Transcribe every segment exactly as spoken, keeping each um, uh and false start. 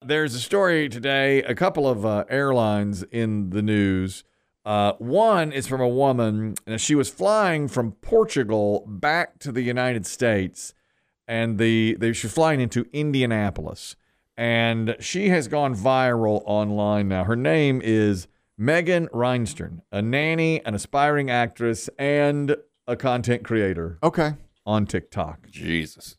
there's a story today, a couple of uh, airlines in the news. Uh, one is from a woman, and she was flying from Portugal back to the United States, and the they, she was flying into Indianapolis, and she has gone viral online now. Her name is Megan Reinstern, a nanny, an aspiring actress, and a content creator. Okay. On TikTok. Jesus.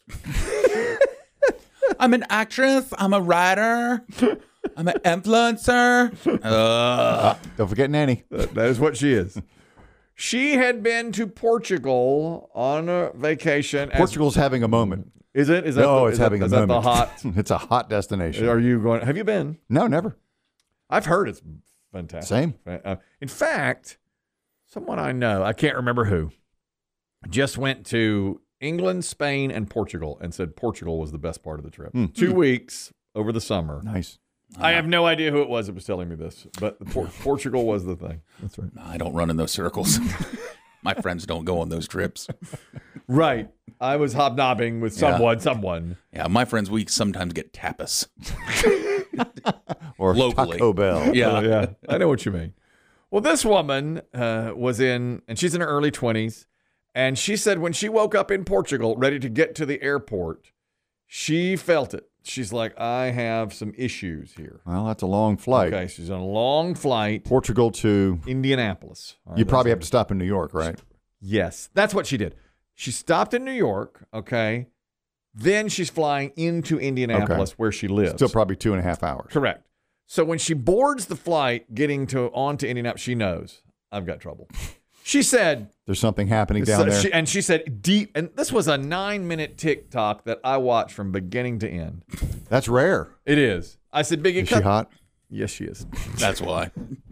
I'm an actress. I'm a writer. I'm an influencer. Uh. Don't forget nanny. That, that is what she is. She had been to Portugal on a vacation. Portugal's as, having a moment. Is it? Is that no, the, it's is having that, a is moment. That the hot? It's a hot destination. Are you going? Have you been? No, never. I've heard it's fantastic. Same. Uh, in fact, someone I know, I can't remember who, just went to England, Spain, and Portugal and said Portugal was the best part of the trip. Mm. Two weeks over the summer. Nice. I have no idea who it was that was telling me this, but the Por- Portugal was the thing. That's right. I don't run in those circles. My friends don't go on those trips. Right. I was hobnobbing with someone, yeah. someone. Yeah, my friends, we sometimes get tapas. Or locally. Taco Bell. Yeah. Uh, yeah. I know what you mean. Well, this woman uh, was in, and she's in her early twenties, and she said when she woke up in Portugal, ready to get to the airport, she felt it. She's like, I have some issues here. Well, that's a long flight. Okay, she's on a long flight. Portugal to Indianapolis. Right, you probably have to stop in New York, right? Yes, that's what she did. She stopped in New York, okay? Then she's flying into Indianapolis, okay. where she lives. Still probably two and a half hours. Correct. So when she boards the flight getting to onto Indianapolis, she knows, I've got trouble. She said... There's something happening down there. She, and she said, deep... And this was a nine-minute TikTok that I watched from beginning to end. That's rare. It is. I said, Biggie... Is she hot? Yes, she is. That's why.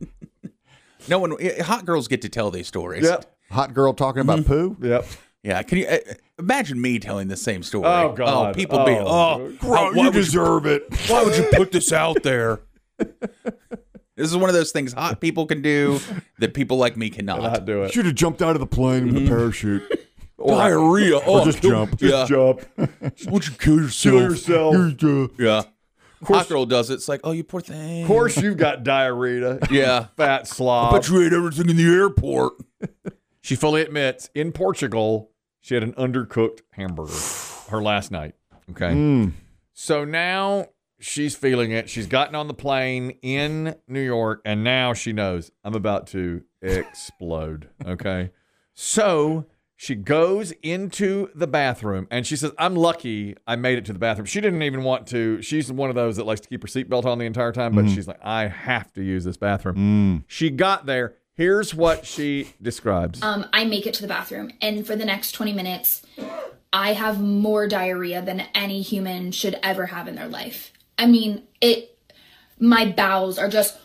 No one... Hot girls get to tell these stories. Yep. Hot girl talking about poo? Yep. Yeah, can you uh, imagine me telling the same story? Oh, God. Oh, people oh, be, oh, bro, you deserve you, it. Why would you put this out there? This is one of those things hot people can do that people like me cannot. Cannot do it. Should have jumped out of the plane with a parachute. Or, Diarrhea. Or oh, just jump. Just yeah. jump. Why don't you kill yourself? Kill yourself. Yeah. Hot girl does it. It's like, oh, you poor thing. Of course you've got diarrhea. Yeah. Fat slob. I bet you ate everything in the airport. She fully admits, in Portugal, she had an undercooked hamburger her last night. Okay. Mm. So now she's feeling it. She's gotten on the plane in New York, and now she knows I'm about to explode. Okay. So she goes into the bathroom, and she says, I'm lucky I made it to the bathroom. She didn't even want to. She's one of those that likes to keep her seatbelt on the entire time, but mm. she's like, I have to use this bathroom. Mm. She got there. Here's what she describes. Um, I make it to the bathroom, and for the next twenty minutes, I have more diarrhea than any human should ever have in their life. I mean, it. My bowels are just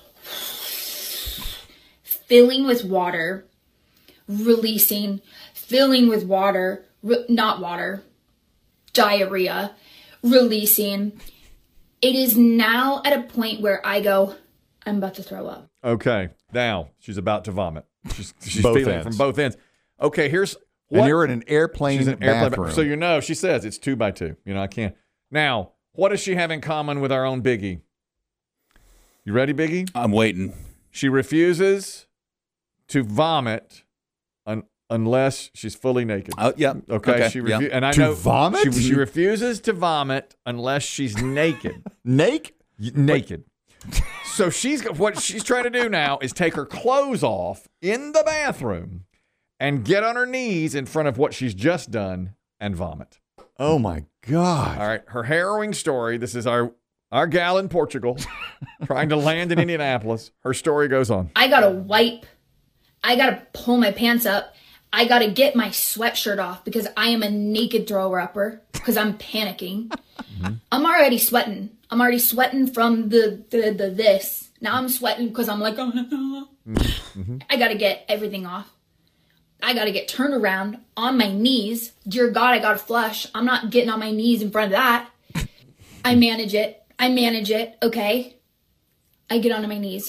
filling with water, releasing, filling with water, re- not water, diarrhea, releasing. It is now at a point where I go, I'm about to throw up. Okay. Now she's about to vomit. She's, she's both feeling ends. it from both ends. Okay, here's what. And you're in an airplane, she's in an airplane bathroom. So you know, she says it's two by two. You know, I can't. Now, what does she have in common with our own Biggie? You ready, Biggie? I'm waiting. She refuses to vomit un- unless she's fully naked. Oh, yeah. Okay. okay. She refu- yeah. and I To know vomit? She, she refuses to vomit unless she's naked. Naked? Naked. So she's what she's trying to do now is take her clothes off in the bathroom and get on her knees in front of what she's just done and vomit. Oh my God. All right, her harrowing story. This is our our gal in Portugal trying to land in Indianapolis. Her story goes on. I gotta wipe. I gotta pull my pants up. I gotta get my sweatshirt off because I am a naked thrower upper because I'm panicking. Mm-hmm. I'm already sweating. I'm already sweating from the, the, the this. Now I'm sweating because I'm like, oh, mm-hmm. I got to get everything off. I got to get turned around on my knees. Dear God, I got to flush. I'm not getting on my knees in front of that. I manage it. I manage it. Okay. I get onto my knees.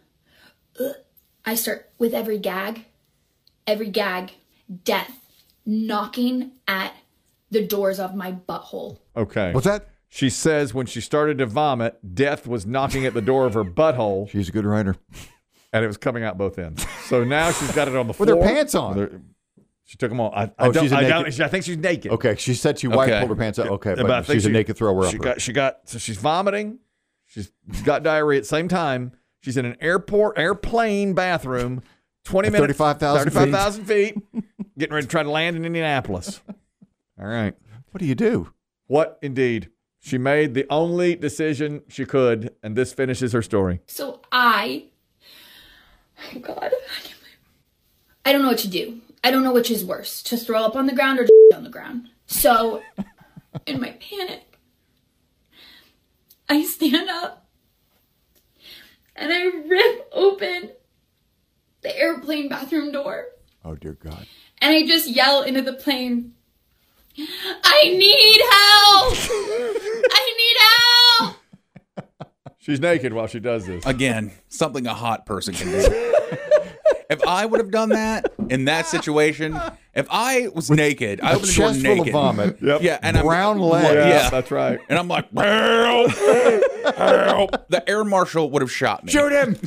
I start with every gag, every gag, death knocking at the doors of my butthole. Okay. What's that? She says when she started to vomit, death was knocking at the door of her butthole, She's a good writer. and it was coming out both ends. So now she's got it on the With floor. her pants on. With her- she took them all. I, I Oh, don't, she's a I, naked- don't, I think she's naked. Okay, she said she white Okay. pulled her pants up. Okay, But I but, think she's a she- naked thrower She upper. got, she got, so she's vomiting. She's got diarrhea at the same time. She's in an airport, airplane bathroom, twenty minutes, thirty-five thousand thirty-five thousand feet, getting ready to try to land in Indianapolis. All right. What do you do? What indeed? She made the only decision she could, and this finishes her story. So I, oh God, I can't believe- I don't know what to do. I don't know which is worse, to throw up on the ground or to on the ground. So, in my panic, I stand up and I rip open the airplane bathroom door Oh dear God. and I just yell into the plane, I need help! I need help! She's naked while she does this. Again, something a hot person can do. If I would have done that in that situation, if I was naked, I A opened the door chest full of naked. vomit. Yep. Yeah, and Brown I'm, leg. Yeah, Yeah. that's right. and I'm like, help, help. The air marshal would have shot me. Shoot him.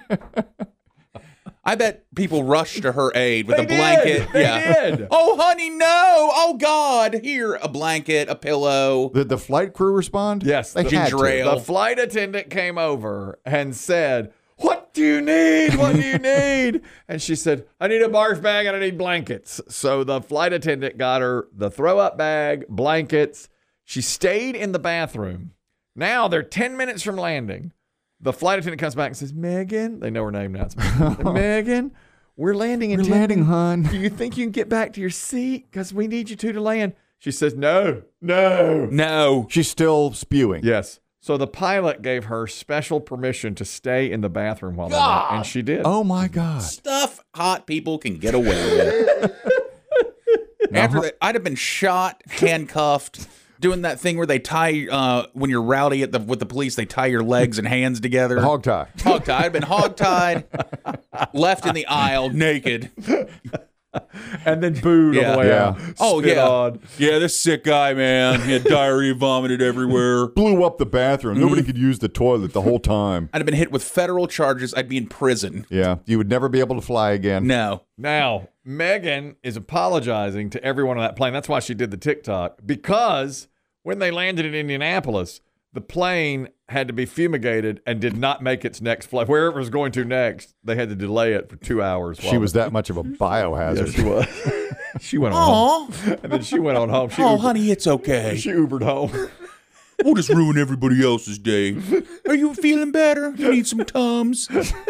I bet people rushed to her aid with They a blanket. did. They yeah. did. Oh, honey, no. Oh, God. Here, a blanket, a pillow. Did the flight crew respond? Yes, They the- had to. Ginger ale. The flight attendant came over and said, "What do you need? What do you need?" And she said, "I need a barf bag and I need blankets." So the flight attendant got her the throw up bag, blankets. She stayed in the bathroom. Now they're ten minutes from landing. The flight attendant comes back and says, "Megan," they know her name now. It's Megan. "Megan, we're landing in We're ten landing, hon." Do you think you can get back to your seat? Because we need you two to land." She says, "No, no." No. She's still spewing. Yes. So the pilot gave her special permission to stay in the bathroom while they went, and she did. Oh my God. Stuff hot people can get away with. After that, I'd have been shot, handcuffed, doing that thing where they tie, uh, when you're rowdy at the with the police, they tie your legs and hands together. Hog tie. Hog tied. I'd been hog tied, left in the aisle, naked. And then booed on Yeah. the way Yeah. out. Oh, Spit yeah. on. Yeah, this sick guy, man. He had diarrhea, vomited everywhere. Blew up the bathroom. Nobody could use the toilet the whole time. I'd have been hit with federal charges. I'd be in prison. Yeah. You would never be able to fly again. No. Now, Megan is apologizing to everyone on that plane. That's why she did the TikTok. Because when they landed in Indianapolis, the plane had to be fumigated and did not make its next flight. Wherever it was going to next, they had to delay it for two hours. She was that much of a biohazard. She was. She went on home. And then she went on home. She Oh, Ubered, honey, it's okay. She Ubered home. We'll just ruin everybody else's day. Are you feeling better? You need some Tums?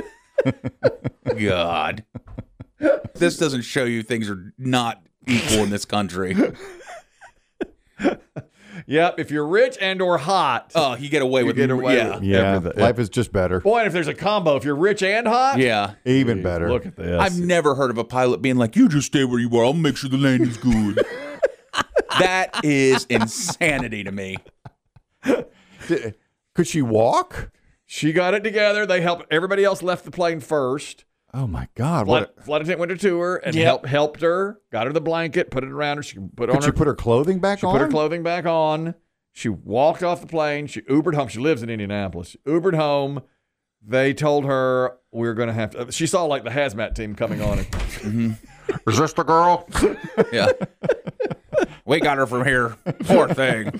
God. This doesn't show you things are not equal in this country. Yep. If you're rich and or hot, Oh, you get away you with get away yeah. with Yeah. everything. Life is just better. Boy, and if there's a combo, if you're rich and hot, Yeah. Even better. Look at this. I've never heard of a pilot being like, you just stay where you are. I'll make sure the landing's good. That is insanity to me. Did- Could she walk? She got it together. They helped. Everybody else left the plane first. Oh my God. Flight, What? flight attendant went to her and Yep. helped helped her. Got her the blanket, put it around her. She put on Could she her. put her clothing back she on? put her clothing back on. She walked off the plane. She Ubered home. She lives in Indianapolis. She Ubered home. They told her we're going to have to. She saw like the hazmat team coming on. And, Is this the girl? Yeah. We got her from here. Poor thing.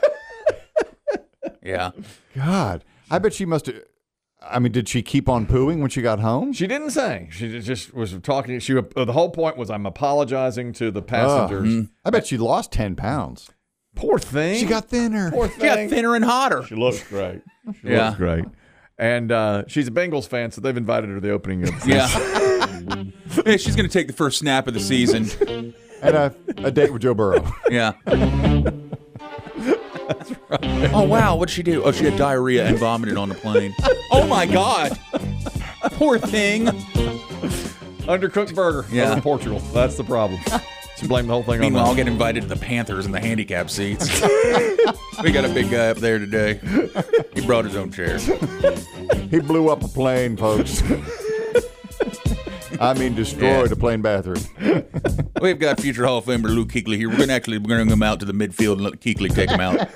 Yeah. God. I bet she must have. I mean, did she keep on pooing when she got home? she didn't say. She just was talking. She the whole point was I'm apologizing to the passengers. I bet she lost ten pounds. Poor thing. She got thinner. poor She got thing. thinner and hotter. She looks great. She Yeah. looks great. And uh, she's a Bengals fan, so they've invited her to the opening of the season. Yeah. Hey, she's going to take the first snap of the season. And a, a date with Joe Burrow. Yeah. Oh, wow. What'd she do? Oh, she had diarrhea and vomited on the plane. Oh, my God. Poor thing. Undercooked burger Yeah. over in Portugal. That's the problem. She blamed the whole thing Meanwhile, on I'll that. get invited to the Panthers in the handicap seats. We got a big guy up there today. He brought his own chair. He blew up a plane, folks. I mean, destroyed Yeah. a plain bathroom. We've got future Hall of Famer Luke Kuechly here. We're going to actually bring him out to the midfield and let Kuechly take him out.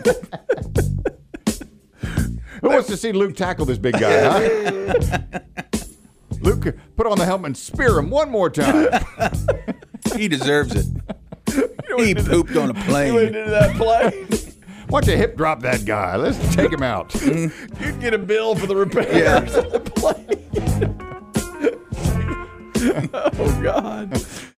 Who wants to see Luke tackle this big guy, huh? Luke, put on the helmet and spear him one more time. He deserves it. He pooped on a You went plane. into that play. Why don't you hip drop that guy? Let's take him out. You'd get a bill for the repairs Yeah. of the plane. Oh, God.